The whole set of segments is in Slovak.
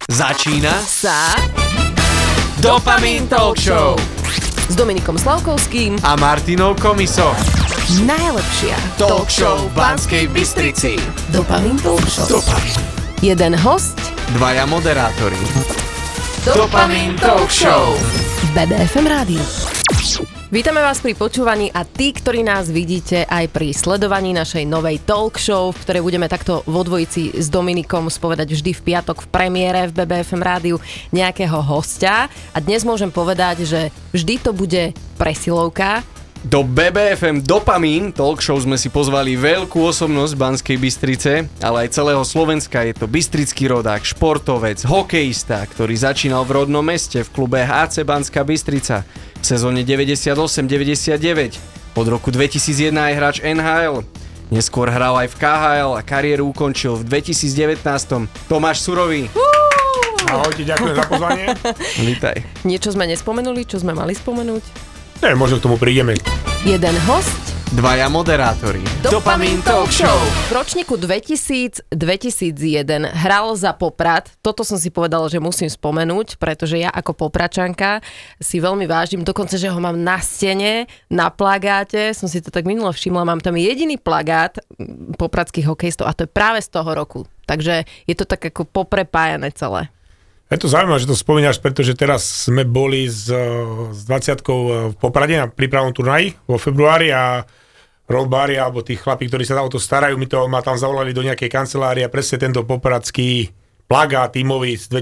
Začína sa Dopamin Talk Show s Dominikom Slavkovským a Martinou Komiso. Najlepšia Talk show v Banskej Bystrici. Dopamin Talk Show. Dopamin. Jeden host, Dvaja moderátori. Dopamin Talk Show. BBFM rádio. Vítame vás pri počúvaní a tí, ktorí nás vidíte aj pri sledovaní našej novej talk show, v ktorej budeme takto vo dvojici s Dominikom spovedať vždy v piatok v premiére v BBFM rádiu nejakého hostia. A dnes môžem povedať, že vždy to bude presilovka. Do BBFM Dopamin Talk Show sme si pozvali veľkú osobnosť Banskej Bystrice, ale aj celého Slovenska. Je to bystrický rodák, športovec, hokejista, ktorý začínal v rodnom meste v klube HC Banská Bystrica v sezóne 98-99. Od roku 2001 je hráč NHL. Neskôr hral aj v KHL a kariéru ukončil v 2019. Tomáš Surový. Ahojte, ďakujem za pozvanie. Vítaj. Niečo sme nespomenuli, čo sme mali spomenúť? Možno k tomu prídeme. Jeden host, Dvaja moderátori. Dopamin Talk Show. V ročníku 2000-2001 hral za Poprad. Toto som si povedala, že musím spomenúť, pretože ja ako Popračanka si veľmi vážim, dokonca, že ho mám na stene, na plagáte. Som si to tak minulo všimla, mám tam jediný plagát popradských hokejistov a to je práve z toho roku. Takže je to tak ako poprepájané celé. Je to zaujímavé, že to spomínaš, pretože teraz sme boli s 20-kou v Poprade na prípravnom turnaji vo februári a rollbári alebo tí chlapí, ktorí sa o to starajú, ma tam zavolali do nejakej kancelárie a presne tento popradský plagát tímový z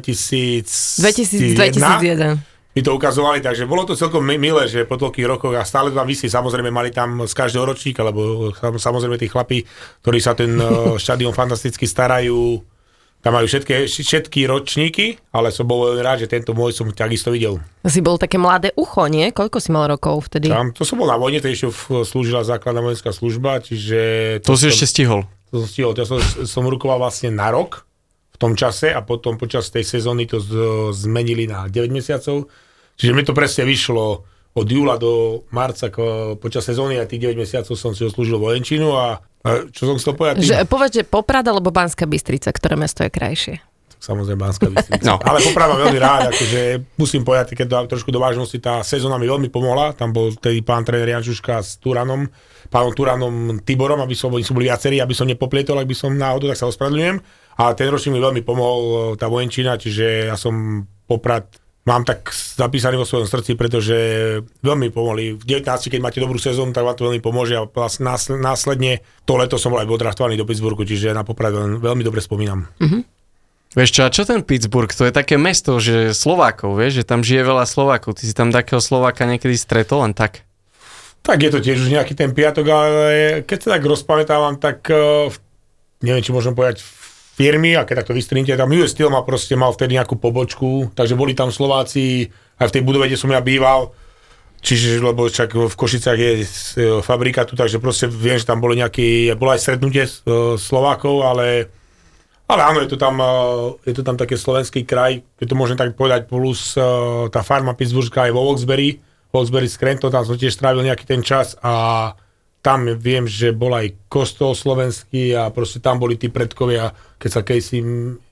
2001 mi to ukazovali, takže bolo to celkom milé, že po toľkých rokoch a stále tam visí, samozrejme mali tam z každého ročníka, lebo samozrejme tí chlapí, ktorí sa ten štadión fantasticky starajú, tam majú všetky ročníky, ale som bol veľmi rád, že tento môj som takisto videl. Si bol také mladé ucho, nie? Koľko si mal rokov vtedy? To som bol na vojne, to ešte slúžila základná vojenská služba, čiže... To si ešte stihol. To som stihol, ja som rukoval vlastne na rok v tom čase a potom počas tej sezóny to zmenili na 9 mesiacov. Čiže mi to presne vyšlo od júla do marca počas sezóny a tých 9 mesiacov som si oslúžil vojenčinu a čo som chcel povedať? Povedz, že Poprad alebo Banská Bystrica, ktoré mesto je krajšie? Samozrejme Banská Bystrica. No. Ale Poprad mám veľmi rád, akože musím povedať, keď dám trošku do vážnosti, tá sezóna mi veľmi pomohla. Tam bol tedy pán tréner Jančuška s pánom Turanom Tiborom, oni sú boli viacerí, aby som nepoplietol, ak by som náhodou, tak sa ospravedlňujem. A ten ročník mi veľmi pomohol tá vojenčina, čiže ja som Poprad mám tak zapísaný vo svojom srdci, pretože veľmi pomohli. V 19, keď máte dobrú sezónu, tak vám to veľmi pomôže a následne to leto som bol aj odraftovaný do Pittsburghu, čiže na Poprad veľmi dobre spomínam. Mm-hmm. Vieš čo ten Pittsburgh? To je také mesto, že Slovákov, vieš, že tam žije veľa Slovákov. Ty si tam takého Slováka niekedy stretol len tak? Tak je to tiež už nejaký ten piatok, ale keď sa tak rozpamätávam, tak neviem, či môžem povedať firmy, a keď takto vystrínite, tam US Steel mal vtedy nejakú pobočku, takže boli tam Slováci, aj v tej budove, kde som ja býval, čiže, lebo však v Košicách je fabrika tu, takže proste viem, že tam bolo aj stretnutie Slovákov, ale áno, je to tam taký slovenský kraj, keď to môžem tak povedať, plus tá farma Pittsburghská je vo Wilkes-Barre Scranton, tam som tiež strávil nejaký ten čas a tam viem, že bol aj kostol slovenský a proste tam boli tí predkovia, keď sa Casey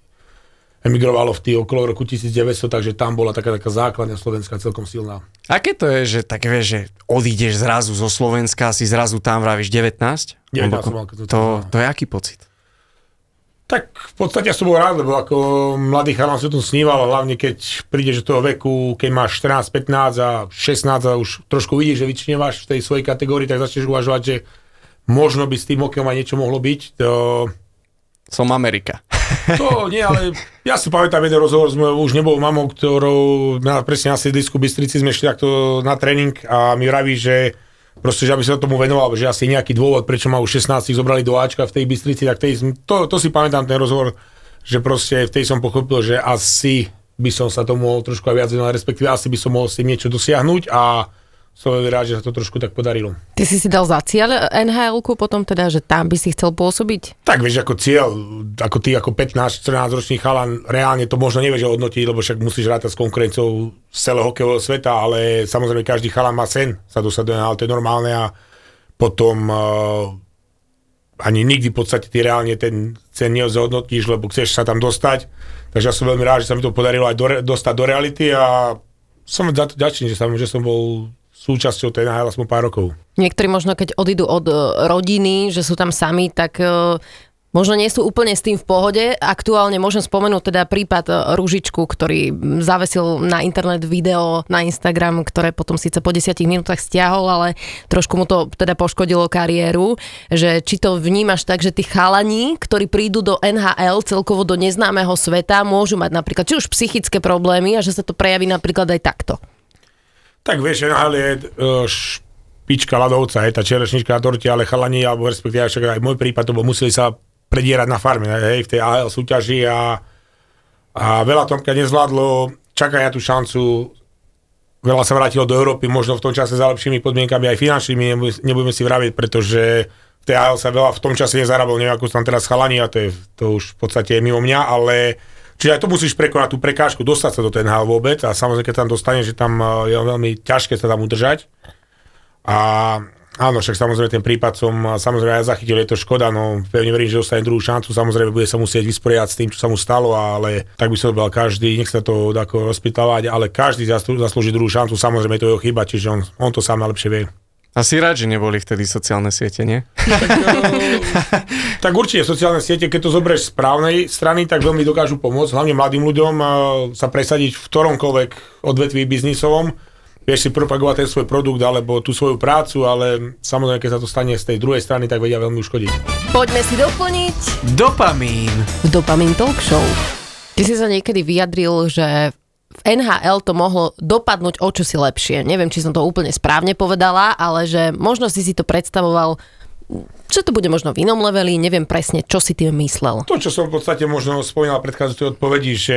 emigrovalo v tých okolo roku 1900, takže tam bola taká základňa slovenská celkom silná. Aké to je, že tak vieš, že odídeš zrazu zo Slovenska, si zrazu tam vravíš 19? 19 som mal, to je aký pocit? Tak v podstate ja som bol rád, lebo ako mladý chalan som tu sníval, hlavne keď prídeš do toho veku, keď máš 14, 15 a 16 a už trošku vidíš, že vyčnevaš v tej svojej kategórii, tak začneš uvažovať, že možno by s tým hokejom aj niečo mohlo byť. Som Amerika. To nie, ale ja si pamätám jeden rozhovor, už nebol mamou, ktorou presne na sídlisku Bystrici sme šli takto na tréning a mi vraví, že proste, že aby sa tomu venoval, že asi nejaký dôvod, prečo ma už 16 zobrali do Ačka v tej Bystrici, tak to si pamätám ten rozhovor, že proste vtedy som pochopil, že asi by som sa tomu mohol trošku aj viac venovať, respektíve asi by som mohol s tým niečo dosiahnuť a som veľmi rád, že sa to trošku tak podarilo. Ty si dal za cieľ NHL-ku potom teda, že tam by si chcel pôsobiť? Tak vieš, ako cieľ, ako ty ako 15-14 ročný chalan, reálne to možno nevieš hodnotiť, lebo však musíš rátať s konkurenciou z celého hokejového sveta, ale samozrejme každý chalan má sen sa dostať do NHL, to je normálne a potom ani nikdy v podstate ty reálne ten cen nezhodnotíš, lebo chceš sa tam dostať. Takže ja som veľmi rád, že sa mi to podarilo aj dostať do reality a som za to ďačný, že som bol súčasťou tej NHL aspoň pár rokov. Niektorí možno, keď odídu od rodiny, že sú tam sami, tak možno nie sú úplne s tým v pohode. Aktuálne môžem spomenúť teda prípad Ružičku, ktorý zavesil na internet video na Instagram, ktoré potom síce po 10 minútach stiahol, ale trošku mu to teda poškodilo kariéru. Že či to vnímaš tak, že tí chalani, ktorí prídu do NHL, celkovo do neznámeho sveta, môžu mať napríklad či už psychické problémy a že sa to prejaví napríklad aj takto? Tak vieš, NHL je špička ľadovca, je tá čerešnička na torte, ale chalani, alebo respektíve aj môj prípad, to museli sa predierať na farme, hej, v tej AHL súťaži a veľa Tomka nezvládlo, čakajú tú šancu, veľa sa vrátilo do Európy, možno v tom čase za lepšími podmienkami aj finančnými, nebudeme si vraviť, pretože v tej AHL sa veľa v tom čase nezarábal, neviem, ako sú tam teraz chalani a to už v podstate je mimo mňa, ale čiže aj to musíš prekonať tú prekážku, dostať sa do tej NHL vôbec a samozrejme, keď tam dostaneš, že tam je veľmi ťažké sa tam udržať a áno, však samozrejme ten prípad som samozrejme aj zachytil, je to škoda, no pevne verím, že dostane druhú šancu, samozrejme bude sa musieť vysporiadať s tým, čo sa mu stalo, ale tak by som bol každý, nech sa to ako rozpýtavať, ale každý zaslúži druhú šancu, samozrejme to je jeho chyba, čiže on to sám najlepšie vie. Asi rád, že neboli vtedy sociálne siete, nie? Tak určite sociálne siete, keď to zoberieš z správnej strany, tak veľmi dokážu pomôcť, hlavne mladým ľuďom sa presadiť v ktoromkoľvek odvetví biznisovom. Vieš si propagovať ten svoj produkt alebo tú svoju prácu, ale samozrejme, keď sa to stane z tej druhej strany, tak vedia veľmi uškodiť. Poďme si doplniť Dopamín. v Dopamín Talk Show. Ty si sa niekedy vyjadril, že v NHL to mohlo dopadnúť o čosi lepšie. Neviem, či som to úplne správne povedala, ale že možno si to predstavoval, že to bude možno v inom leveli, neviem presne, čo si tým myslel. To, čo som v podstate možno spomínal v predchádzajúcej odpovedi, že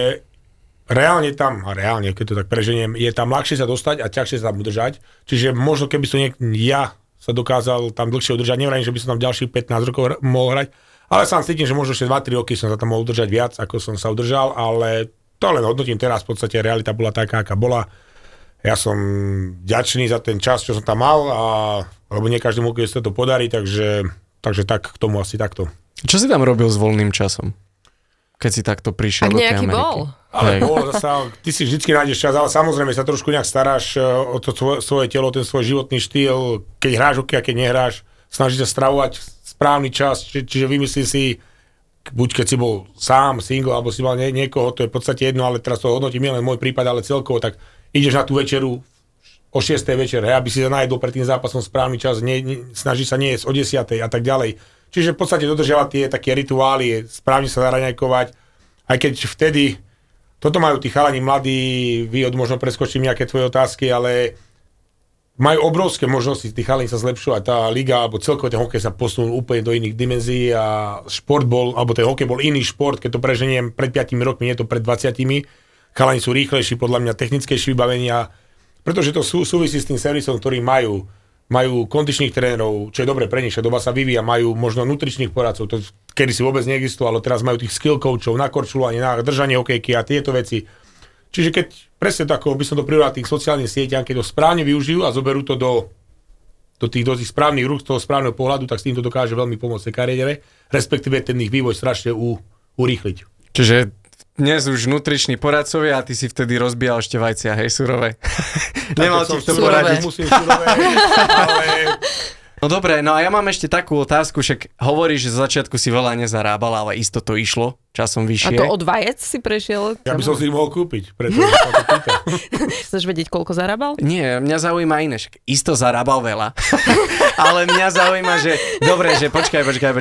reálne, keď to tak preženiem, je tam ľahšie sa dostať a ťažšie sa tam udržať. Čiže možno keby som ja sa dokázal tam dlhšie udržať, nevrajím, že by som tam ďalších 15 rokov mohol hrať, ale sám cítim, že možno ešte 2-3 roky som sa tam mohol udržať viac, ako som sa udržal, ale to len hodnotím teraz, v podstate realita bola taká, aká bola. Ja som vďačný za ten čas, čo som tam mal, lebo nie každému sa to podarí, takže tak k tomu asi takto. Čo si tam robil s voľným časom? Keď si takto prišiel do tej Ameriky. Bol. Ale ty si vždycky nájdeš čas, ale samozrejme sa trošku nejak staráš o to svoje telo, ten svoj životný štýl, keď hráš hokej a keď nehráš, snažíš sa stravovať správny čas, čiže vymyslí si, buď keď si bol sám, single, alebo si mal niekoho, to je v podstate jedno, ale teraz to hodnotím len môj prípad, ale celkovo, tak ideš na tú večeru o 6. večer, aby si sa najedol pred tým zápasom správny čas, snaží sa nie jesť o 10. a tak ďalej. Čiže v podstate dodržiavať tie také rituály, správne sa zaraňajkovať, aj keď vtedy, toto majú tí chalani mladí, vy možno preskočím nejaké tvoje otázky, ale majú obrovské možnosti, tí chalani sa zlepšujú a tá liga, alebo celkovo ten hokej sa posunul úplne do iných dimenzií a šport bol, alebo ten hokej bol iný šport, keď to preženiem pred 5 rokmi, nie to pred 20. Chalani sú rýchlejší, podľa mňa technickejší vybavenia, pretože to súvisí s tým servisom, ktorý majú kondičných trénerov, čo je dobre pre nich, doba sa vyvíja, majú možno nutričných poradcov, to kedy si vôbec neexistovalo, teraz majú tých skill coachov na korčulovanie, na držanie hokejky a tieto veci. Čiže keď presne tako by som to prirovnal tých sociálnych sieťach, keď to správne využijú a zoberú to do tých správnych rúk, z toho správneho pohľadu, tak s tým to dokáže veľmi pomôcť kariére, respektíve ten ich vývoj strašne urýchliť. Čiže dnes už nutriční poradcovia a ty si vtedy rozbíjal ešte vajcia, hej, surové. Nemal ti to poradiť. Musím surové, ale... No dobre, no a ja mám ešte takú otázku, však hovoríš, že za začiatku si veľa nezarábal, ale isto to išlo, časom vyššie. A to od vajec si prešiel? Ja by som si ich mohol kúpiť, preto sa to pýta. Chceš vedieť, koľko zarábal? Nie, mňa zaujíma iné, však isto zarábal veľa, ale mňa zaujíma, že dobre, že počkaj.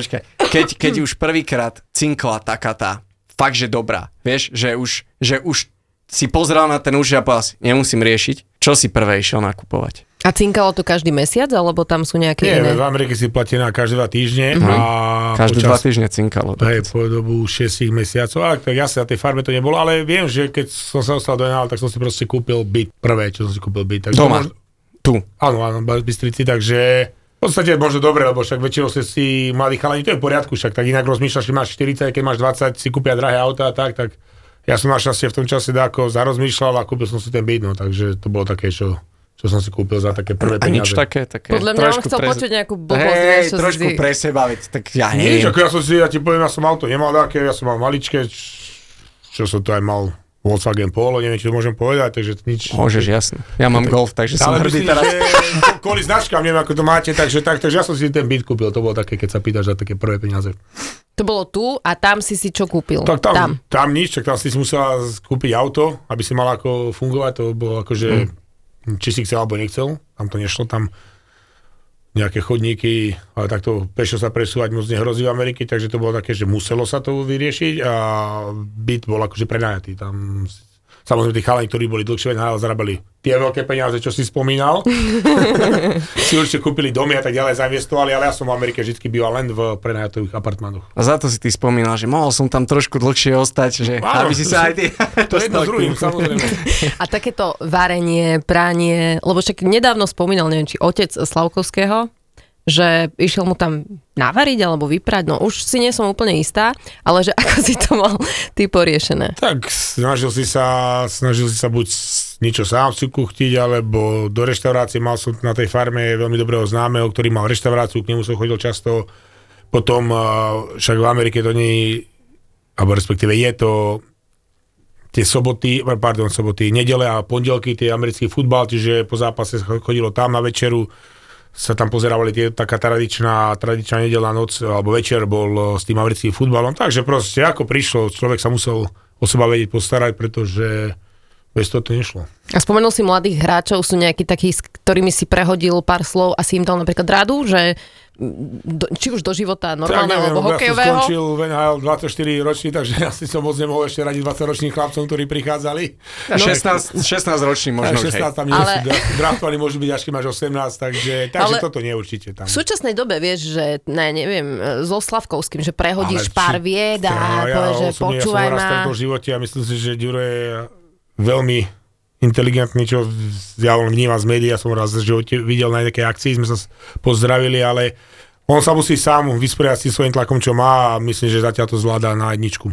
Keď už prvýkrát cinkla taká tá, fakt, že dobrá, vieš, že už si pozrel na ten účet a povedal si, nemusím riešiť, čo si prvé išiel nakupovať. A cinkalo to každý mesiac, alebo tam sú nejaké iné? Nie, v Amerike si platí na každé 2 týždne. A každé 2 týždne cinkalo. Hej, po dobu 6 mesiacov. Ale tak jasne, na tej farme to nebolo, ale viem, že keď som sa dostal do NHL, tak som si proste kúpil byt. Prvé, čo som si kúpil byt. Doma? Tu? Áno, v Bystrici, takže v podstate možno dobre, lebo však väčšinou si mladí chalani, to je v poriadku, však tak inak rozmýšľaš, že máš 40, keď máš 20, si kúpia drahé auta a tak ja som našťastie v tom čase dáko zarozmýšľal a kúpil som si ten byt, no, takže to bolo také, čo čo som si kúpil za také prvé A nič peniaze. také. Podľa mňa on chcel počuť nejakú blbosť. Hej, čo trošku si... pre seba, veď, tak ja Nič, neviem. ako ja ti poviem, ja som auto nemal také, ja som mal maličké, čo som to aj mal Volkswagen Polo, neviem, či to môžem povedať, takže nič. Môžeš, jasne. Ja mám Golf, takže som Ale hrdý myslím, teraz. že kvôli značkám, neviem, ako to máte, takže ja som si ten byt kúpil, to bolo také, keď sa pýtaš za také prvé peniaze. To bolo tu a tam si čo kúpil? Tak tam nič, tak tam si musela kúpiť auto, aby si mal ako fungovať, to bolo akože, či si chcel alebo nechcel, tam to nešlo, tam nejaké chodníky, ale takto pešo sa presúvať moc nehrozí v Amerike, takže to bolo také, že muselo sa to vyriešiť a byt bol akože prenajatý. Tam samozrejme tí chalani, ktorí boli dlhšie zarábali tie veľké peniaze, čo si spomínal. Si určite kúpili domy a tak ďalej, zainvestovali, ale ja som v Amerike vždy býval len v prenajatých apartmánoch. A za to si ty spomínal, že mohol som tam trošku dlhšie ostať, že Áno, aby si sa aj ty... To je jedno s druhým, samozrejme. A takéto varenie, pranie, lebo však nedávno spomínal, neviem, či otec Slavkovského, že išiel mu tam navariť alebo vyprať, no už si nie som úplne istá, ale že ako si to mal ty poriešené? Tak snažil si sa buď niečo sám si kuchtiť, alebo do reštaurácie. Mal som na tej farme veľmi dobrého známeho, ktorý mal reštauráciu, k nemu som chodil často. Potom však v Amerike to nie, alebo respektíve je to tie soboty, nedele a pondelky, tie americký futbal, čiže po zápase chodilo tam na večeru, sa tam pozerávali taká tradičná nedeľná noc, alebo večer bol s tým americkým futbalom. Takže proste ako prišlo, človek sa musel o seba vedieť postarať, pretože bez toho to nešlo. A spomenul si mladých hráčov, sú nejakí takí, s ktorými si prehodil pár slov a si im dal napríklad radu, že či už do života normálneho alebo hokejového? Ja som skončil v NHL 24 ročný, takže asi som moc nemohol ešte radiť 20-ročným chlapcom, ktorí prichádzali. 16 ročný možno. 16 tam nie sú, draftovaní môžu byť až keď máš 18, takže toto nie určite tam. V súčasnej dobe vieš, že neviem, so Slavkovským, že prehodíš pár vied a povieš, že počúvaj ma. Ja som v živote a myslím si, že Ďuro je veľmi inteligentný, čo ja vnímam z médií, ja som raz v živote videl na nejakej akcii, sme sa pozdravili, ale on sa musí sám vysporiadať s tým svojím tlakom, čo má a myslím, že zatiaľ to zvláda na jedničku.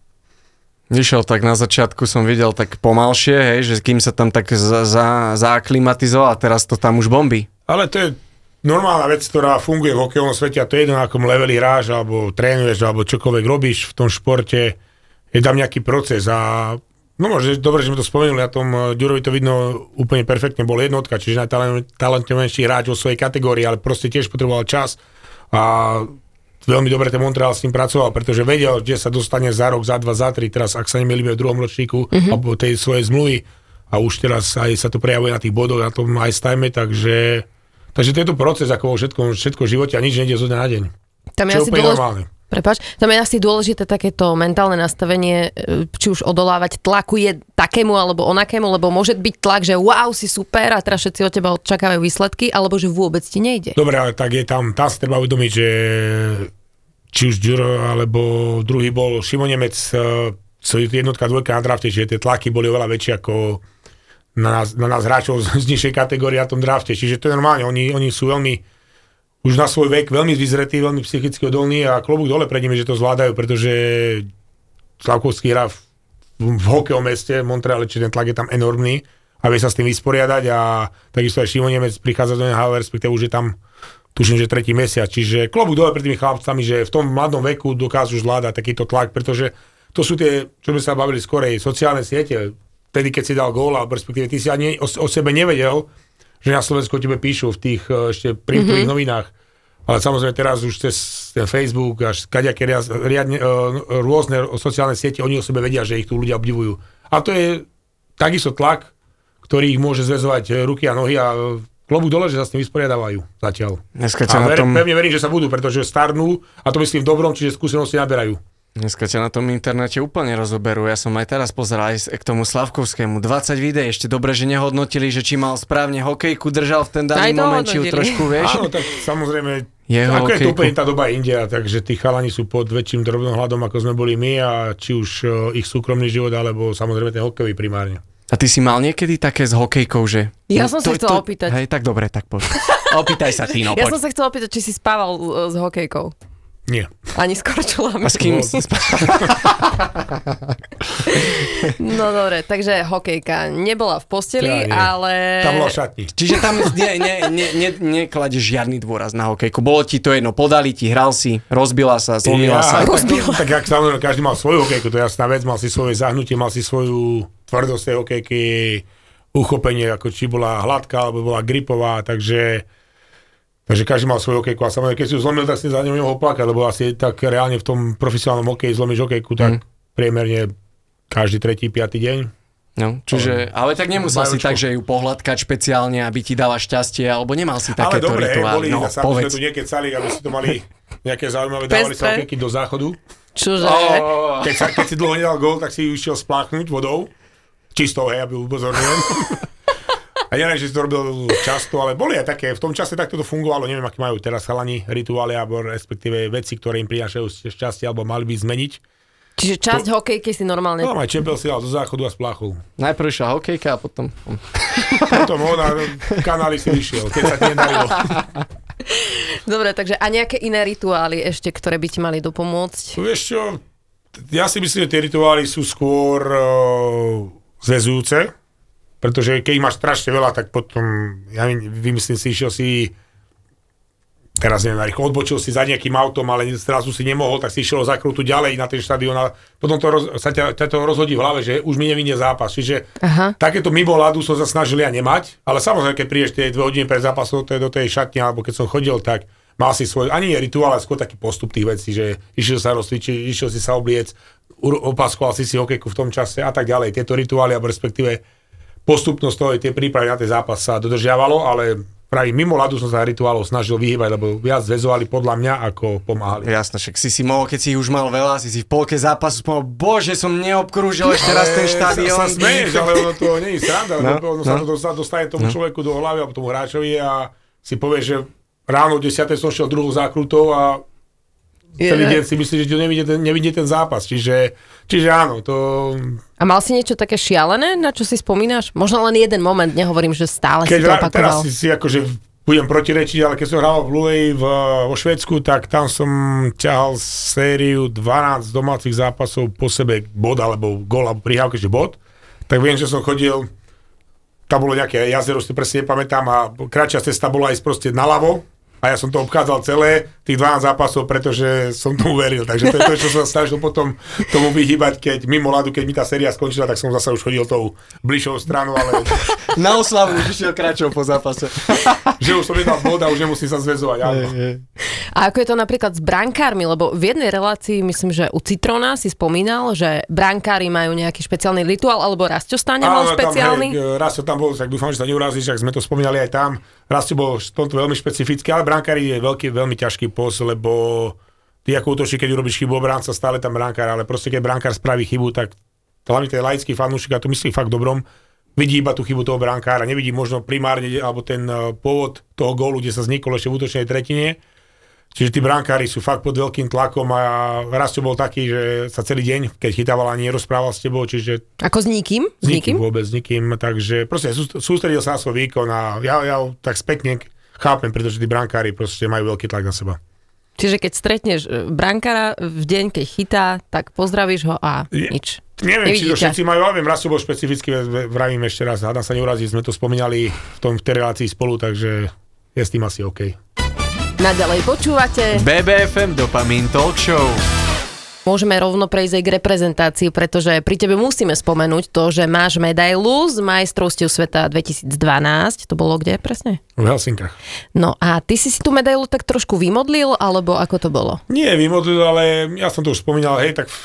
Vyšiel tak na začiatku, som videl tak pomalšie, hej, že kým sa tam tak zaaklimatizoval a teraz to tam už bombí. Ale to je normálna vec, ktorá funguje v hokejovom svete a to je jedno, akom leveli hráš, alebo trénuješ, alebo čokoľvek robíš v tom športe, je tam nejaký proces a no možno, dobre, že sme to spomenuli, na tom Ďurovi to vidno úplne perfektne, bol jednotka, čiže najtalentovanejší hráč vo svojej kategórii, ale proste tiež potreboval čas a veľmi dobre ten Montreal s ním pracoval, pretože vedel, že sa dostane za rok, za 2, za 3, teraz ak sa nemýlime v druhom ročníku, alebo tej svojej zmluvy a už teraz aj sa to prejavuje na tých bodoch, na tom ice time, takže to je to proces, ako vo všetko v živote a nič nejde zo dňa na deň. Tam je asi normálne. Prepáč, tam je asi dôležité takéto mentálne nastavenie, či už odolávať tlaku je takému alebo onakému, lebo môže byť tlak, že wow, si super a teraz všetci od teba očakávajú výsledky, alebo že vôbec ti nejde. Dobre, ale tak je tam sa treba uvedomiť, že či už Ďuro, alebo druhý bol Šimon Nemec, jednotka, dvojka na drafte, čiže tie tlaky boli oveľa väčšie ako na nás hráčov z nižšej kategórie na tom drafte, čiže to je normálne, oni sú veľmi už na svoj vek veľmi vyzretý, veľmi psychicky odolný a klobúk dole pred nimi, že to zvládajú, pretože Slavkovský hrá v hokejovom meste v Montreale, čiže ten tlak je tam enormný a vie sa s tým vysporiadať a takisto aj Šimon Nemec prichádza do NHL, respektíve už je tam, tuším, že 3. mesiac, čiže klobúk dole pred tými chlapcami, že v tom mladom veku dokážu zvládať takýto tlak, pretože to sú tie, čo sme sa bavili skorej, sociálne siete, vtedy keď si dal gól, alebo respektíve ty si ani o sebe nevedel, že na Slovensku o tebe píšu v tých ešte printových novinách. Ale samozrejme teraz už cez ten Facebook až kaďaké rôzne sociálne siete, oni o sebe vedia, že ich tu ľudia obdivujú. A to je takisto tlak, ktorý ich môže zväzovať ruky a nohy a klobúk dole, že sa s tým vysporiadávajú zatiaľ. Pevne verím, že sa budú, pretože starnú a to myslím v dobrom, čiže skúsenosti naberajú. Dneska ťa na tom internete úplne rozoberú. Ja som aj teraz pozeral aj k tomu Slavkovskému. 20 videí, ešte dobre, že nehodnotili, že či mal správne hokejku, držal v ten daný moment, či ju trošku, vieš. Áno, tak samozrejme, jeho ako hokejku. je to úplne tá doba India, takže tí chalani sú pod väčším drobnohľadom, ako sme boli my a či už ich súkromný život, alebo samozrejme ten hokejový primárne. A ty si mal niekedy také s hokejkou, že... Ja som sa chcela opýtať. Hej, tak dobre, tak poď. Opýtaj sa, Tino, Ja poď. som sa chcela opýtať, či si spával s hokejkou. Nie. Ani s korčulami. A s kým? No dobre, takže hokejka nebola v posteli, ale... Tam bola v šatni. Čiže tam nekladeš žiadny dôraz na hokejku. Bolo ti to jedno, podali ti, hral si, rozbila sa, zlomila sa. Tak jak samozrejme, každý mal svoju hokejku, to je jasná vec, mal si svoje zahnutie, mal si svoju tvrdosť tej hokejky, uchopenie, ako či bola hladká, alebo bola gripová, takže každý mal svoju hokejku a samozrejme, keď si ju zlomil, tak si za ňou nemohol plakať, lebo asi tak reálne v tom profesionálnom hokeji zlomíš hokejku, tak priemerne každý 3., 5. deň. No, čiže, ale tak nemusel si tak, že ju pohľadkať špeciálne, aby ti dala šťastie, alebo nemal si takéto rituály. Ale dobre, sme tu niekecali, aby si to mali nejaké zaujímavé, dávali sa hokejky do záchodu. Čože? Keď si dlho nedal gól, tak si ju išiel spláchnuť vodou. Čistou, hej, aby upozornil. A neviem, že si to robil často, ale boli aj také, v tom čase takto to fungovalo, neviem, aký majú teraz chalani rituály, alebo respektíve veci, ktoré im prinášajú šťastie, alebo mali by zmeniť. Čiže časť hokejky si normálne... No, aj čempel si dal do záchodu a spláchol. Najprv išla hokejka a potom... Potom on na kanály si vyšiel, keď sa ti nedarilo. Dobre, takže a nejaké iné rituály ešte, ktoré by ti mali dopomôcť? Vieš čo, ja si myslím, že tie rituály sú skôr zväzujúce. Pretože keď ich máš strašne veľa, tak potom, ja vymyslím si, išiel si, teraz neviem, rýchlo odbočil si za nejakým autom, ale zrazu si nemohol, tak si išiel za krútu ďalej na ten štadión a potom sa ťa to rozhodí v hlave, že už mi nevinie zápas. Čiže takéto mimo ľadu som sa snažil ja nemať, ale samozrejme, keď prídeš tie 2 hodiny pred zápasom do tej šatne, alebo keď som chodil, tak mal si svoj, ani je rituál, ale skôr taký postup tých vecí, že išiel sa rozcvičiť, išiel si sa obliec, opaskoval si hokejku v tom čase a tak ďalej. Tieto rituály, alebo respektíve postupnosť toho, tie prípravy na ten zápas sa dodržiavalo, ale práve mimo ľadu som sa rituálov snažil vyhýbať, lebo viac zväzovali podľa mňa, ako pomáhali. Jasné, však si mohol, keď si už mal veľa, si v polke zápasu spomenul, bože, som neobkrúžil ešte raz ten štadión. Sa smeješ, ale ono to nie je sranda, ono sa dostane tomu človeku do hlavy, alebo tomu hráčovi a si povie, že ráno o 10. som šiel druhou zákrutou a celý deň si myslíš, že nevidí ten zápas. Čiže áno, to... A mal si niečo také šialené, na čo si spomínaš? Možno len jeden moment, nehovorím, že stále si to opakoval. Teraz si akože budem protirečiť, ale keď som hral v Blue vo Švédsku, tak tam som ťahal sériu 12 domácich zápasov po sebe bod, alebo gól, alebo prihrávka, že bod. Tak viem, že som chodil, tam bolo nejaké jazero, si presne nepamätám, a kratšia cesta bola ísť proste naľavo. A ja som to obchádzal celé, tých 12 zápasov, pretože som tomu veril. Takže to je to, čo som snažil potom tomu vyhýbať, keď mimo ľadu, keď mi tá séria skončila, tak som zase už chodil tou bližšou stranu, ale... Na oslavu už išiel kráčov po zápase. Že už som jednal bod a už nemusím sa zväzovať. A ako je to napríklad s brankármi? Lebo v jednej relácii, myslím, že u Citrona si spomínal, že brankári majú nejaký špeciálny rituál, alebo Rastio Stane mal špeciálny? Rastio tam bol, tak dúfam, že sa neurazíš, ak sme to spomínali aj tam. Rastio bol v tomto veľmi špecifický, ale brankári je veľmi ťažký post, lebo ty ako útočník, keď urobíš chybu obránca, stále tam brankár, ale proste keď brankár spraví chybu, tak hlavne ten laický fanúšik, a to myslí fakt dobrom, vidí iba tú chybu toho brankára, nevidí možno primárne, alebo ten pôvod toho gólu, kde sa vznikol ešte v útočnej tretine. Čiže tí brankári sú fakt pod veľkým tlakom a Rastio bol taký, že sa celý deň, keď chytával, ani nerozprával s tebou, čiže... Ako s nikým? S nikým? Vôbec, s nikým, takže proste sústredil sa na svoj výkon a ja tak spätne chápem, pretože tí brankári proste majú veľký tlak na seba. Čiže keď stretneš brankára v deň, keď chytá, tak pozdravíš ho a nič. Neviem, či to všetci majú, ale viem, Rastio bol špecificky, vravím ešte raz, hádam sa neurazí, sme to spomínali v tej relácii spolu, takže je s tým asi OK. Naďalej počúvate BBFM Dopamine Talk Show. Môžeme rovno prejsť aj k reprezentácii, pretože pri tebe musíme spomenúť to, že máš medailu z majstrovstiev sveta 2012. To bolo kde presne? V Helsinkách. No a ty si tú medailu tak trošku vymodlil, alebo ako to bolo? Nie vymodlil, ale ja som to už spomínal, hej, tak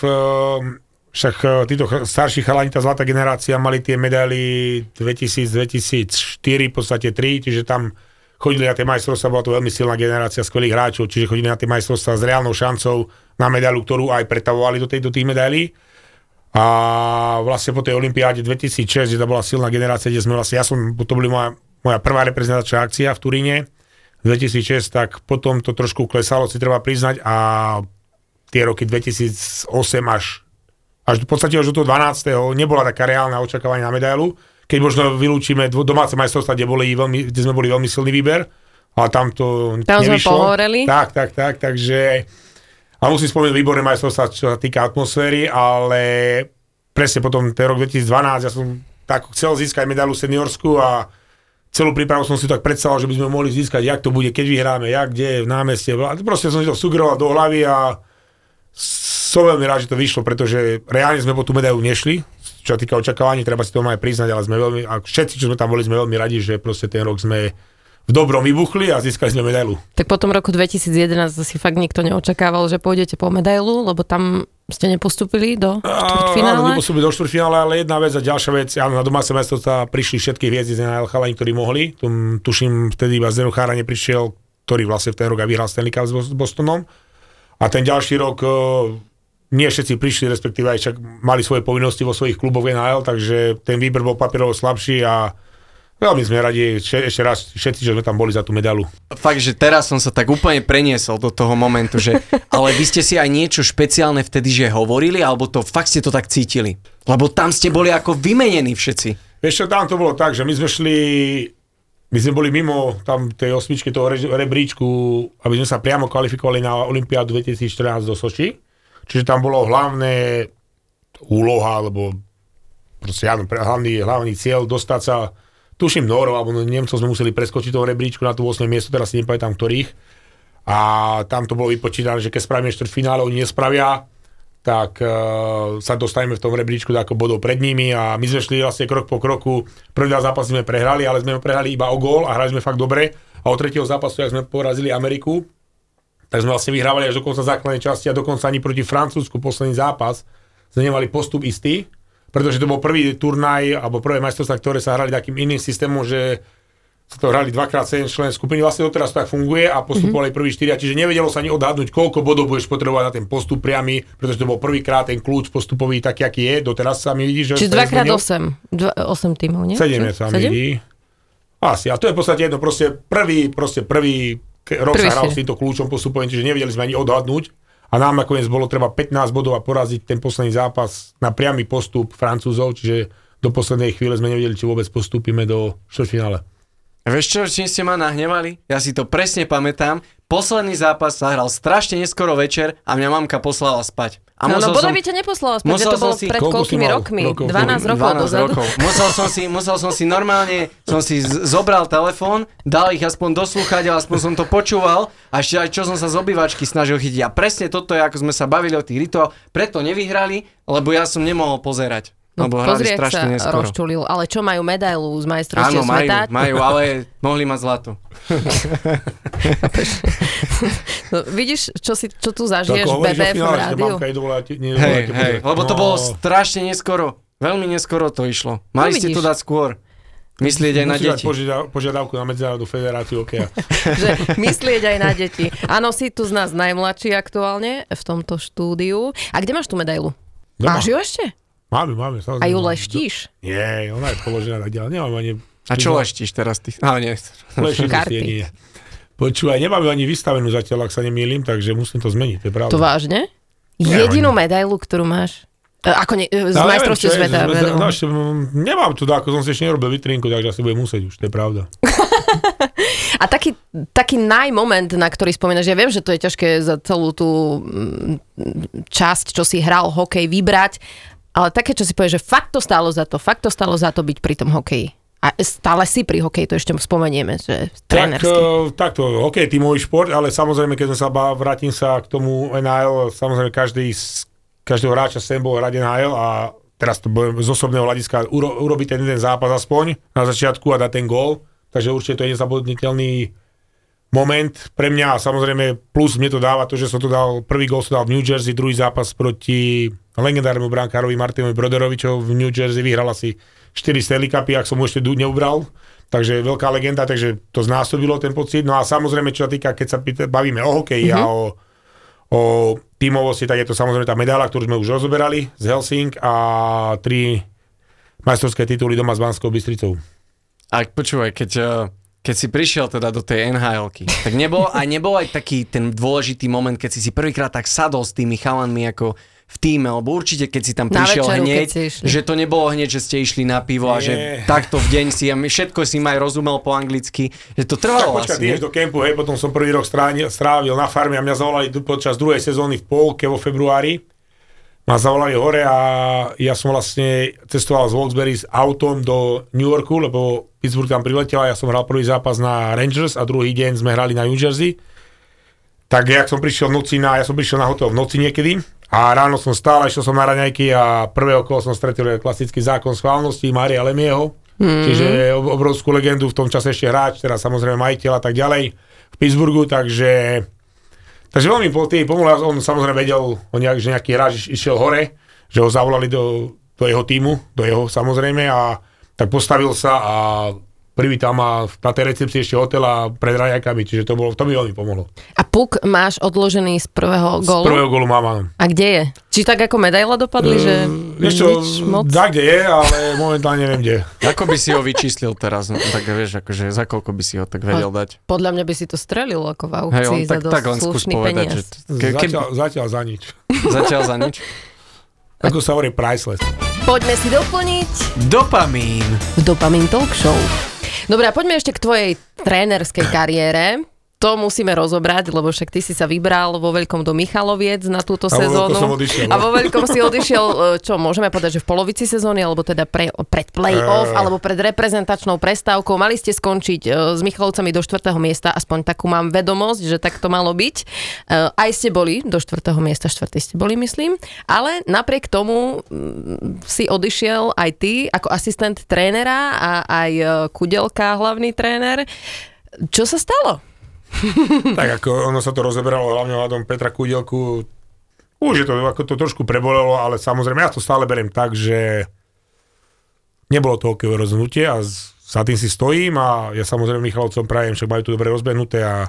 však títo starší chalani, tá zlatá generácia, mali tie medaily 2000-2004, v podstate 3, čiže tam chodili na tie majstrovstvá, bola to veľmi silná generácia skvelých hráčov, čiže chodili na tie majstrovstvá s reálnou šancou na medailu, ktorú aj pretavovali do tých medailí. A vlastne po tej olympiáde 2006, kde to bola silná generácia, kde sme vlastne, to bola moja prvá reprezentačná akcia v Turíne, 2006, tak potom to trošku klesalo, si treba priznať, a tie roky 2008 až v podstate už do toho 12. nebola taká reálna očakávanie na medailu. Keď možno vylúčime domáce majstrovstvá, kde sme boli veľmi silný výber, ale tam to nevyšlo. Tam sme pohoreli. Tak, takže A musím spomenúť výborné majstrovstvá, čo sa týka atmosféry, ale presne potom ten rok 2012 ja som tak chcel získať medailu seniorskú a celú prípravu som si tak predstavoval, že by sme mohli získať, jak to bude, keď vyhráme, jak, kde, v námeste. Proste som si to sugeroval do hlavy a som veľmi rád, že to vyšlo, pretože reálne sme po tú medailu nešli. Čo sa týka očakávaní, treba si to aj priznať, ale sme veľmi, a všetci, čo sme tam boli, sme veľmi radi, že proste ten rok sme v dobrom vybuchli a získali sme medailu. Tak po tom roku 2011 si fakt nikto neočakával, že pôjdete po medailu, lebo tam ste nepostúpili do štvrťfinále? Áno, nepostúpili do štvrťfinále, ale jedna vec a ďalšia vec, áno, na domáce majstrovstvá prišli všetky hviezdy z NHL chalani, ktorí mohli. Tuším, vtedy iba Zdeno Chára neprišiel, ktorý vlastne v ten rok aj vyhral Stanley Cup s Bostonom. A ten ďalší rok nie všetci prišli, respektíve aj však mali svoje povinnosti vo svojich kluboch NHL, takže ten výber bol papierovo slabší a veľmi sme radi ešte raz všetci, že sme tam boli za tú medailu. Fakt, že teraz som sa tak úplne preniesol do toho momentu, že ale vy ste si aj niečo špeciálne vtedy, že hovorili, alebo to fakt ste to tak cítili? Lebo tam ste boli ako vymenení všetci. Vieš čo, tam to bolo tak, že my sme boli mimo tam tej osmičky toho rebríčku, aby sme sa priamo kvalifikovali na Olympiádu 2014 do Soči. Čiže tam bolo hlavné úloha, alebo proste hlavný cieľ dostať sa, tuším Norov, alebo Nemcov sme museli preskočiť toho rebríčku na tú 8. miesto, teraz si nepamätám ktorých. A tam to bolo vypočítané, že keď spravíme štvrťfinále, oni nespravia, tak sa dostaneme v tom rebríčku ako bodov pred nimi a my sme šli vlastne krok po kroku. Prvý dva zápasy sme prehrali, ale sme prehrali iba o gól a hrali sme fakt dobre. A od tretieho zápasu, ak sme porazili Ameriku, tak sme vlastne vyhrávali až do konca základnej časti a dokonca ani proti Francúzsku posledný zápas sme nemali postup istý, pretože to bol prvý turnaj alebo prvé majstrovstvá, ktoré sa hrali takým iným systémom, že sa to hrali 2x7 člen skupiny, vlastne doteraz to tak funguje a postupovali prvý 4, čiže nevedelo sa ani odhadnúť, koľko bodov budeš potrebovať na ten postup priamy, pretože to bol prvýkrát ten kľúč postupový taký, aký je, doteraz sa mi vidí, že... Čiže 2x8, 8 tímov, nie? 7 sa mi vidí. Asi, a to je v podstate jedno, prvý rok sa hral s týmto kľúčom postupovým, čiže nevedeli sme ani odhadnúť a nám nakoniec bolo treba 15 bodov a poraziť ten posledný zápas na priamy postup Francúzov, čiže do poslednej chvíle sme nevedeli, či vôbec postúpime do štvrťfinále. Vieš čo, čím ste ma nahnevali? Ja si to presne pamätám. Posledný zápas sa hral strašne neskoro večer a mňa mamka poslala spať. A no bodaj by ťa neposlala spať, že to bolo pred koľkými rokmi? 12 rokov dozadu. Musel som si normálne, zobral telefón, dal ich aspoň do slúchadiel, aspoň som to počúval a ešte aj čo som sa z obývačky snažil chytiť. A presne toto je, ako sme sa bavili o tých rituáloch, preto nevyhrali, lebo ja som nemohol pozerať. No pozri, ak sa rozčulil. Ale čo, majú medailu z majstrovstiev sveta? Áno, majú, ale mohli mať zlato. No, vidíš, čo tu zažiješ v BBF rádiu? Hej, lebo to bolo strašne neskoro. Veľmi neskoro to išlo. Mali ste to dať skôr. Myslieť aj na deti. Požiadavku na Medzinárodnú federáciu hokeja. Že myslieť aj na deti. Áno, si tu z nás najmladší aktuálne v tomto štúdiu. A kde máš tú medailu? Máš ju ešte? Máme, samozrejme. A ju leštíš? Nie, ona je položená tak ďalej. Nemám ani... A čo leštíš teraz ty? Nie. Karty. Počúvaj, nemám ju ani vystavenú zatiaľ, ak sa nemýlim, takže musím to zmeniť, to je pravda. To vážne? Jedinú medailu, ktorú máš? Z majstrovstiev sveta. Nemám tu, ako som si ešte nerobil vitrínku, takže asi budem musieť už, to je pravda. A taký najmoment, na ktorý spomínaš, ja viem, že to je ťažké za celú tú časť, čo si hral hokej, vybrať, ale také, čo si povieš, že fakt to stálo za to byť pri tom hokeji. A stále si pri hokeji, to ešte spomenieme, že trénersky. Takto, hokej je tímový šport, ale samozrejme, keď vrátim sa k tomu NHL, samozrejme každého hráča sem bol hrať NHL a teraz to budem z osobného hľadiska urobiť ten jeden zápas aspoň na začiatku a dať ten gól, takže určite to je nezabudniteľný moment pre mňa a samozrejme plus mne to dáva to, že som to dal, prvý gól som dal v New Jersey, druhý zápas proti legendárnemu brankárovi Martinovi Broderovi, čo v New Jersey vyhral asi 4 Stanley Cupy, ak som mu ešte neubral, takže veľká legenda, takže to znásobilo ten pocit. No a samozrejme, čo sa týka, keď sa bavíme o hokeji a o tímovosti, tak je to samozrejme tá medaila, ktorú sme už rozoberali z Helsing a 3 majstrovské tituly doma s Banskou Bystricou. A počúvaj, keď si prišiel teda do tej NHL-ky, tak nebol aj taký ten dôležitý moment, keď si prvýkrát tak sadol s tými chalanmi, ako v tíme, lebo určite keď si tam Na prišiel večeru, hneď, keď si išli. že to nebolo hneď, že ste išli na pivo a že takto v deň si a všetko si aj rozumel po anglicky, že to Tak trvalo počkaj, asi. ty ideš do kempu, hej, potom som prvý rok strávil na farme a mňa zavolali počas druhej sezóny v polke vo februári. Ma zavolali hore a ja som vlastne cestoval z Wilkes-Barre s autom do New Yorku, lebo Pittsburgh tam priletel a ja som hral prvý zápas na Rangers a druhý deň sme hrali na New Jersey. Tak ja som prišiel na hotel v noci niekedy a ráno som stál, išiel som na raňajky a prvého kolo som stretol klasický zákon schválnosti Mária Lemieho, čiže obrovskú legendu, v tom čase ešte hráč, teraz samozrejme majiteľ a tak ďalej v Pittsburghu, takže veľmi pomohol, on samozrejme vedel, že nejaký hráč išiel hore, že ho zavolali do jeho tímu, do jeho samozrejme a tak postavil sa a privítal ma na tej recepcii ešte hotela pred raňajkami, čiže to mi veľmi pomohlo. A puk máš odložený z prvého gólu? Z prvého gólu mám, áno. A kde je? Či tak ako medaila dopadli, že nič moc? Dá, kde je, ale momentálne neviem, kde. Ako by si ho vyčíslil teraz? No, tak vieš, akože za koľko by si ho tak vedel dať? Podľa mňa by si to strelil ako v Hej, aukcii za dosť len skús slušný povedať, peniaz. že Zatiaľ za nič. zatiaľ za nič? Ako sa hovorí priceless. Poďme si doplniť Dopamín. v Dopamín Talk Show. Dobre, a poďme ešte k tvojej trénerskej kariére. To musíme rozobrať, lebo však ty si sa vybral vo veľkom do Michaloviec na túto sezónu. A vo veľkom si odišiel, čo môžeme povedať, že v polovici sezóny, alebo teda pred play-off, alebo pred reprezentačnou prestávkou. Mali ste skončiť s Michalovcami do 4. miesta, aspoň takú mám vedomosť, že tak to malo byť. Aj ste boli do 4. miesta, 4. ste boli, myslím. Ale napriek tomu si odišiel aj ty ako asistent trénera a aj Kudelka, hlavný tréner. Čo sa stalo? Tak ako ono sa to rozeberalo hlavne hľadom Petra Kudelku. Už je to, ako to trošku prebolelo, ale samozrejme ja to stále beriem tak, že nebolo to hokejové rozhodnutie a za tým si stojím a ja samozrejme Michalovcom prajem, však majú to dobre rozbehnuté a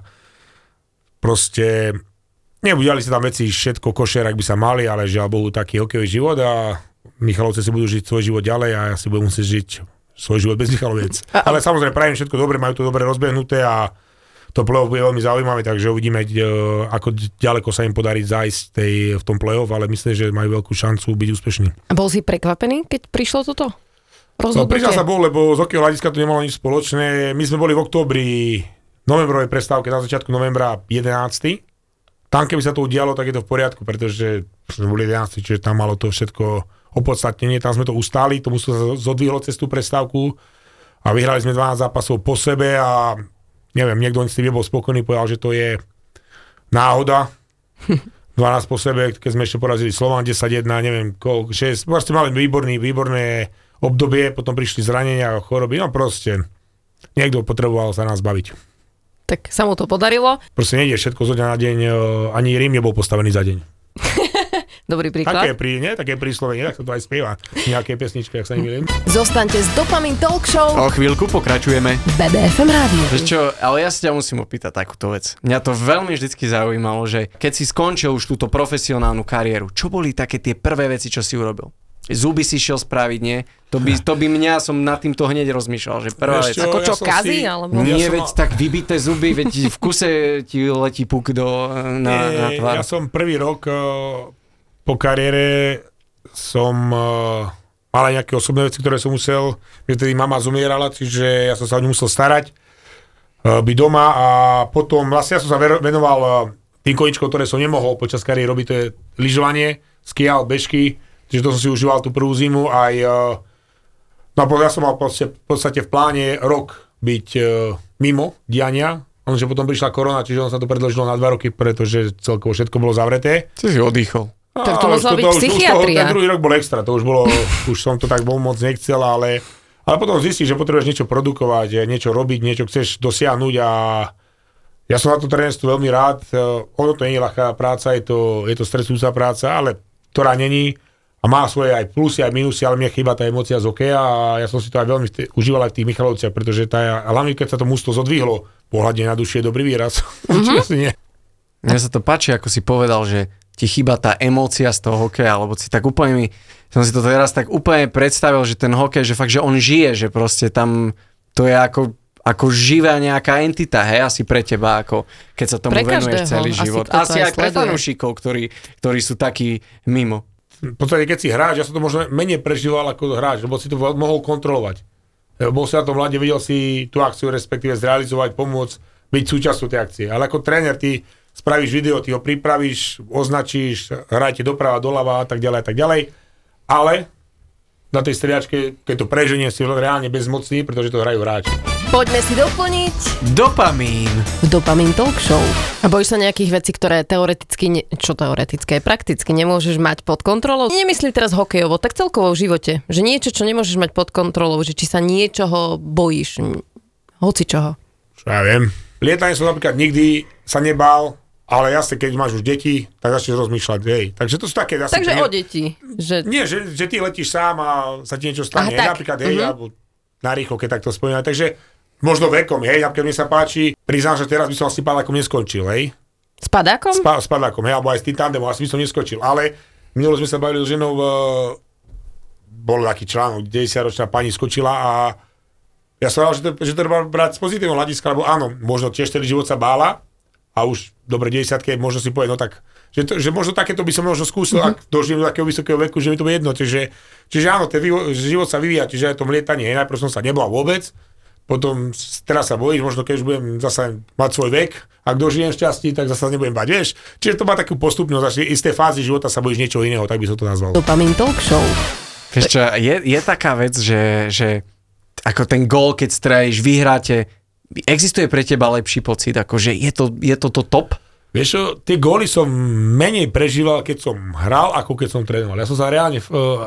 proste neudiali sa tam veci všetko košer, ak by sa mali, ale žiaľ Bohu taký hokejový život a Michalovce si budú žiť svoj život ďalej a ja si budem musieť žiť svoj život bez Michaloviec. Ale samozrejme prajem všetko dobre, majú to dobre rozbehnuté a to play-off bude veľmi zaujímavé, takže uvidíme, ako ďaleko sa im podarí zájsť v tom play-off, ale myslím, že majú veľkú šancu byť úspešní. A bol si prekvapený, keď prišlo toto rozhodnutie? Prišiel sa bol, lebo z hokejového hľadiska to nemalo nič spoločné. My sme boli v októbri novembrovej prestávke, na začiatku novembra 11. Tam, keby sa to udialo, tak je to v poriadku, pretože sme boli 11, čiže tam malo to všetko opodstatnenie, tam sme to ustáli, to muselo zodvihlo cez tú prestávku a vyhrali sme 12 zápasov po sebe a neviem, niekto s tým nebol spokojný, povedal, že to je náhoda. 12 po sebe, keď sme ešte porazili Slovan 10-1, neviem, 6. Vlastne mali výborné obdobie, potom prišli zranenia a choroby, no proste niekto potreboval sa nás baviť. Tak sa mu to podarilo. Proste nejde všetko zo dňa na deň, ani Rím nebol postavený za deň. Dobrý príklad. Také príslovenie, tak sa to aj spieva. Nejaké pesničky, ak sa nemýlim. Zostaňte s Dopamín Talk Show. O chvíľku pokračujeme. BBFM rádio. Vieš čo, ale ja si ťa musím opýtať takúto vec. Mňa to veľmi vždycky zaujímalo, že keď si skončil už túto profesionálnu kariéru, čo boli také tie prvé veci, čo si urobil? Zuby si šiel spraviť, nie? To by mňa, som nad týmto hneď rozmýšľal, že prvá vec. Ako čo, kazí? Alebo... Nie, veď tak vybité zuby, veď v kuse ti letí puk na tvár. Ja som prvý rok po kariére som mal aj nejaké osobné veci, ktoré som musel, že tedy mama zomierala, čiže ja som sa o ňu musel starať, byť doma a potom vlastne ja som sa venoval tým koničkom, ktoré som nemohol počas kariéry robiť, to je lyžovanie, skial, bežky, čiže to som si užíval tú prvú zimu aj no a ja som mal v podstate v pláne rok byť mimo diania, lenže potom prišla korona, čiže on sa to predĺžilo na 2 roky, pretože celkovo všetko bolo zavreté. Si oddychol. Tak to musela byť psychiatria. Ten druhý rok bol extra, to už som to tak moc nechcel, ale potom zistíš, že potrebuješ niečo produkovať, niečo robiť, niečo chceš dosiahnuť a ja som na to trénerstvo veľmi rád. Ono to nie je ľahká práca, je to stresujúca práca, ale ktorá není a má svoje aj plusy, aj minusy, ale mne chýba tá emócia z hokeja a ja som si to aj veľmi užíval aj v tých Michalovciach, pretože hlavne keď sa to mužstvo zodvihlo, pohľadne na duši je dobrý výraz. Mne sa to páči, ako si povedal, že ti chýba tá emócia z toho hokeja, alebo si tak úplne som si to teraz tak úplne predstavil, že ten hokej, že fakt, že on žije, že proste tam to je ako ako živá nejaká entita, hej, asi pre teba, ako keď sa tomu pre venuješ každého, celý život. Asi aj pre sleduje. fanúšikov, ktorí sú takí mimo. V podstate, keď si hráč, ja som to možno menej prežíval ako hráč, lebo si to mohol kontrolovať. Bol si na tom mladé, vedel si tú akciu respektíve zrealizovať, pomôcť, byť súčasťou tej akcie. Ale ako tréner ty spravíš video, ty ho pripravíš, označíš, hrajte doprava, doľava a tak ďalej. Ale na tej striačke, keď to preženie, si reálne bezmocný, pretože to hrajú hráči. Poďme si doplniť Dopamín. v Dopamín Talk Show. A bojíš sa nejakých vecí, ktoré teoreticky, prakticky nemôžeš mať pod kontrolou? Nemyslím teraz hokejovo, tak celkovo v živote. Že niečo, čo nemôžeš mať pod kontrolou, že či sa niečoho bojíš, hoci čoho. Čo ja viem. Lietanie som napríklad nikdy sa nebál, ale jasne, keď máš už deti, tak začneš rozmýšľať, hej. Takže to sú také... Takže o deti. Že... Nie, že ty letíš sám a sa ti niečo stane. Aha, Napríklad, hej, alebo narýchlo, keď takto spomínam. Takže možno vekom, hej, napríklad mne sa páči, priznám, že teraz by som asi padákom neskončil, hej. S padákom? S padákom, hej, alebo aj s tým tandemom, asi by som neskončil. Ale minulo sme sa bavili s ženou, bol taký článok, 90-ročná pani skočila a ja som hovoril, že to treba brať z pozitívneho hľadiska, lebo áno, možno tiež celý život sa bála a už dobre 90-ke možno si povie, no tak, že možno takéto by som možno skúsil, ak dožijem do takého vysokého veku, že mi to bude jedno. Čiže áno, život sa vyvíja, čiže aj to lietanie, najprv som sa nebal vôbec, potom teraz sa bojíš, možno keď už budem zase mať svoj vek, ak dožijem šťastí, tak zase nebudem bať, vieš. Čiže to má takú postupnosť, až isté fázy života sa bojíš niečo iného, tak by som to nazval. Dopamín Talk Show. Vieš čo, je taká vec, že ako ten gól, keď strelíš, vyhráte, existuje pre teba lepší pocit, akože je to top? Vieš čo, tie góly som menej prežíval, keď som hral, ako keď som trénoval. Ja som sa reálne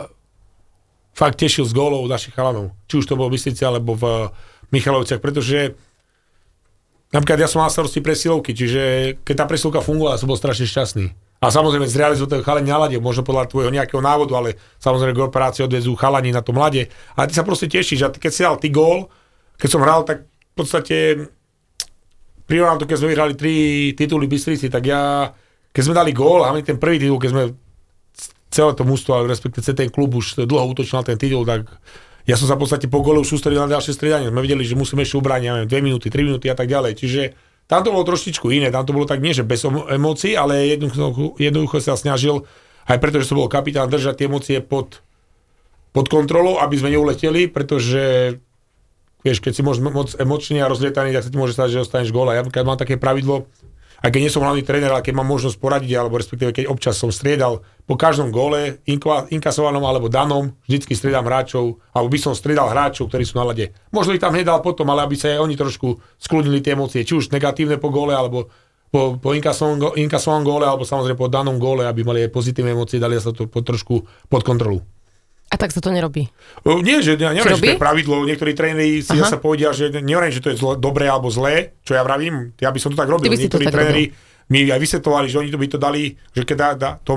fakt tešil z gólov našich chalanov. Či už to bolo v Bystrici, alebo v Michalovciach, pretože napríklad ja som mal starosti presilovky, čiže keď tá presilovka fungovala, som bol strašne šťastný. A samozrejme zrealizoval ten chalani na lade, možno podľa tvojho nejakého návodu, ale samozrejme k operácii odvezú chalani na tom lade. A ty sa proste tešíš, a keď si dal ty gól, keď som hral, tak v podstate prirovnám to, keď sme vyhrali 3 tituly v Bystrici, tak keď sme dali gól, hlavne ten prvý titul, keď sme celé to mužstvo, respektíve ten klub už dlho útočil na ten titul, tak ja som sa v podstate po góle už sústredil na ďalšie striedanie. Sme videli, že musíme ešte ubrániť, neviem, 2 minúty, 3 minúty a tak ďalej. Čiže tam to bolo trošičku iné, tam to bolo tak nie, že bez emócií, ale jednoducho sa snažil, aj preto, že som bol kapitán, držať tie emócie pod kontrolou, aby sme neuleteli, pretože vieš, keď si môžeš moc emočne a rozlietaný, tak sa ti môže stať, že dostaneš gól. A ja mám také pravidlo, aj keď nie som hlavný tréner, ale keď mám možnosť poradiť, alebo respektíve keď občas som striedal, po každom góle, inkasovanom alebo danom, vždycky striedam hráčov, alebo by som striedal hráčov, ktorí sú na lade. Možno ich tam hnedal potom, ale aby sa aj oni trošku skľudnili tie emócie, či už negatívne po góle, alebo po inkasovanom góle, alebo samozrejme po danom góle, aby mali aj pozitívne emócie, dali sa to trošku pod kontrolu. A tak sa to nerobí? Nie, že ja neviem, že to je pravidlo. Niektorí tréneri si zase povedia, že neviem, že to je dobré alebo zlé, čo ja vravím. Ja by som to tak robil. Niektorí tréneri mi aj vysvetľovali, že oni by to dali, že keď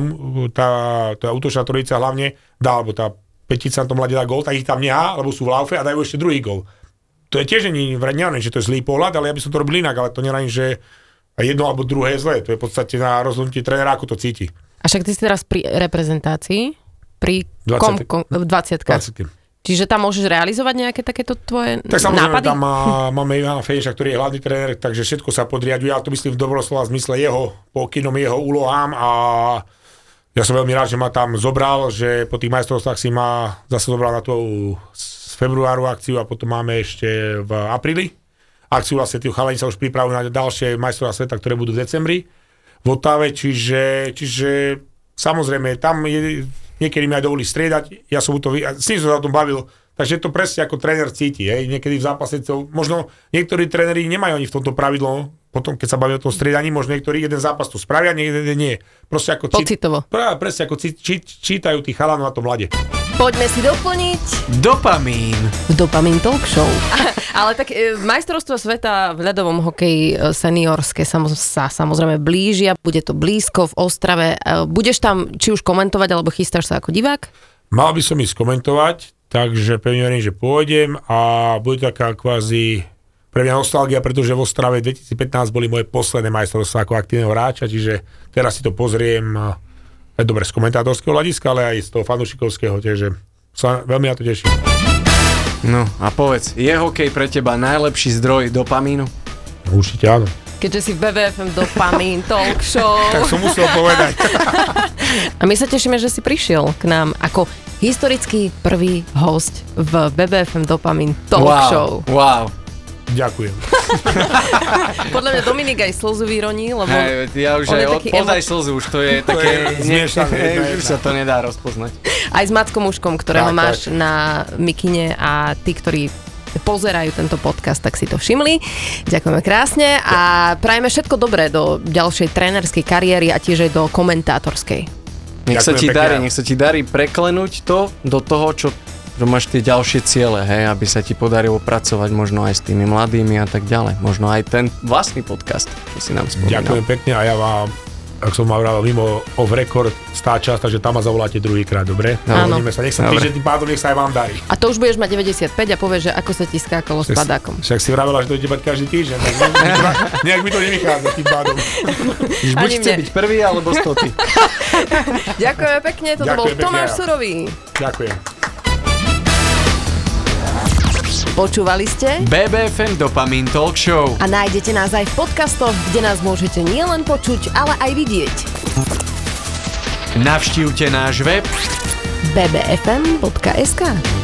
tá útočná trojica hlavne dá, alebo tá petica na tom mladé dá gól, tak ich tam nehá, lebo sú v laufe a dajú ešte druhý gól. To je tiež neviem, že to je zlý pohľad, ale ja by som to robil inak, ale to neviem, že jedno alebo druhé je zlé. To je v podstate na rozhodnutie trénera, ako to cíti. A však ty si teraz pri reprezentácii? Pri 20. Čiže tam môžeš realizovať nejaké takéto tvoje nápady? Tak samozrejme, tam máme Ivana Feješa, ktorý je hlavný tréner, takže všetko sa podriaďuje. Ja to myslím v dobrom slova zmysle jeho pokynom, jeho úlohám a ja som veľmi rád, že ma tam zobral, že po tých majstrovstvách si ma zase zobral na tú februáru akciu a potom máme ešte v apríli akciu, vlastne tí chalani sa už pripravujú na ďalšie majstrovstvá sveta, ktoré budú v decembri v Ottave, čiže samozrejme tam niekedy mi aj dovolí striedať, ja som s ním som sa o tom bavil, takže to presne ako tréner cíti, hej, niekedy v zápase, možno niektorí tréneri nemajú ani v tomto pravidlo, potom keď sa bavia o tom striedaní, možno niektorí jeden zápas to spravia, niekedy nie. Proste ako pocitovo. Presne ako čítajú tí chalanov na tom ľade. Poďme si doplniť Dopamín v Dopamín Talk Show. Ale tak majstrovstvo sveta v ľadovom hokeji seniorské sa samozrejme blížia, bude to blízko v Ostrave. Budeš tam či už komentovať, alebo chystáš sa ako divák? Mal by som ísť komentovať, takže pevne verím, že pôjdem a bude taká kvázi pre mňa nostalgia, pretože v Ostrave 2015 boli moje posledné majstrovstvá ako aktívneho hráča, čiže teraz si to pozriem aj dobre z komentátorského hľadiska, ale aj z toho fanúšikovského, takže sa veľmi na to teším. No a povedz, je hokej pre teba najlepší zdroj dopamínu? Určite áno. Keďže si v BBFM Dopamín Talk Show. Tak som musel povedať. A my sa tešíme, že si prišiel k nám ako historický prvý host v BBFM Dopamín Talk Show. Wow. Ďakujem. Podľa mňa Dominik aj slzu vyroní, lebo ja už aj podaj slzu, už to je také... Zmiešané. Už sa to nedá rozpoznať. Aj s Mackom Uškom, ktorého Tak, máš na mikine a tí, ktorí pozerajú tento podcast, tak si to všimli. Ďakujeme krásne a prajeme všetko dobré do ďalšej trénerskej kariéry a tiež aj do komentátorskej. Nech sa ti darí preklenúť to do toho, čo máš tie ďalšie ciele, hej, aby sa ti podarilo pracovať možno aj s tými mladými a tak ďalej. Možno aj ten vlastný podcast, čo si nám spomínal. Ďakujem pekne a ja vám, ak som mal mimo off record, stá čas, takže tam ma zavoláte druhýkrát, dobre? Áno. Uvidíme sa, nech sa týždeň pádom, nech sa aj vám darí. A to už budeš mať 95 a povieš, že ako sa ti skákalo s padákom. Však si vravela, že to ide mať každý týždeň, tak nejak mi to nevychádza tým pádom. Buď chce byť prvý, alebo 100. Ďakujeme pekne, toto bol Tomáš Surový. Ďakujem. Počúvali ste BBFM Dopamín Talk Show. a nájdete nás aj v podcastoch, kde nás môžete nielen počuť, ale aj vidieť. Navštívte náš web bbfm.sk